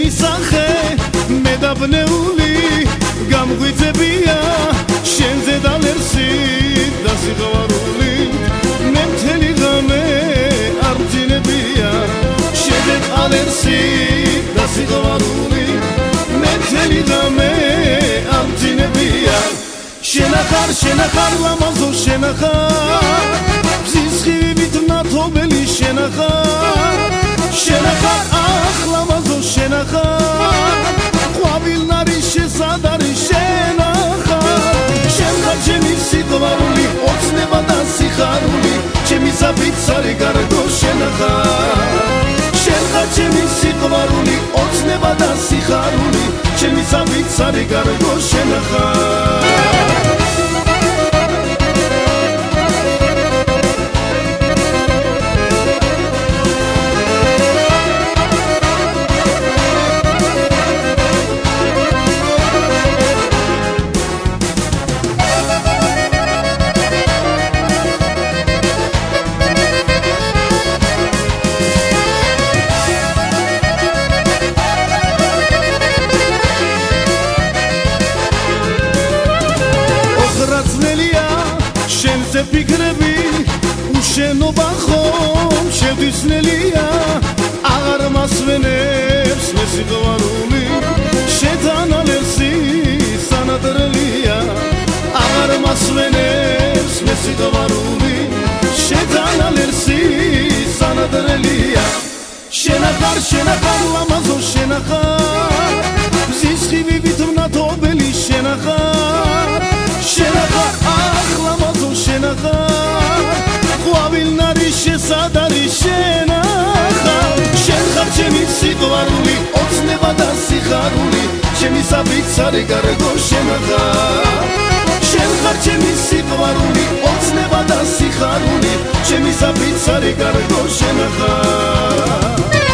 შენი სახე მედაბნეული გამღვიძებია შენზე დალერსი და სიყვარული მე მთელი ღამე არ ვძინებია შენზე დალერსი და სიყვარული მე მთელი ღამე არ ვძინებია შენახარ ლამაზო შენახარ ბზისხივით ნათობელი შენახარ ах ლამაზო შენახარ ყვავილნარი შესადარი შენახარ შენხარ ჩემი სიყვარული ოცნება და სიხარული ჩემი საფიცარი გარდო შენახარ შენხარ ჩემი სიყვარული ოცნება და სიხარული ჩემი საფიცარი გარდო შენახარ შენზე ფიქრები უშენობა ხომ შევდისნელია აღარ მასვენებს მე სიყვარული შენთან ალერსი სანადრელია აღარ მასვენებს მე სიყვარული შენთან ალერსი სანადრელია შენახარ ლამაზო შენახარ ბზისხივით ნათობელი შენახარ ах ლამაზო შენახარ ყვავილნარი შესადარი შენახარ შენხარ ჩემი სიყვარული ოცნება და სიხარული ჩემი საფიცარი გარდო შენახარ შენხარ ჩემი სიყვარული ოცნება და სიხარული ჩემი საფიცარი გარდო შენახარ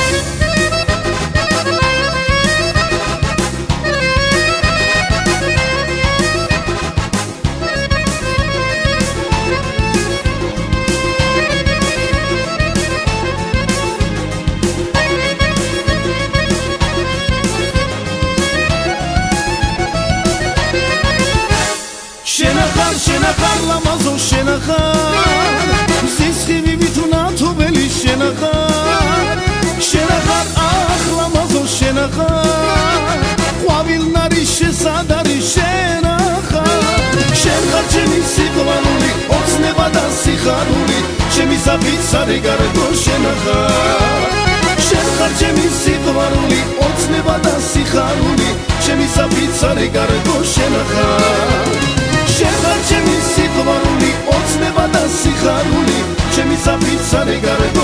შენახარ ლამაზო შენახარ სისხლივით ნათობელი შენახარ ах ლამაზო შენახარ ყვავილნარი შესადარი შენახარ შენხარ ჩემი სიყვარული ოცნება და სიხარული ჩემი საფიცარი გარდო შენახარ შენხარ ჩემი სიყვარული ოცნება და სიხარული ჩემი საფიცარი გარდო შენახარ შენხარ ჩემი სიყვარული ოცნება და სიხარული ჩემი საფიცარი გარდო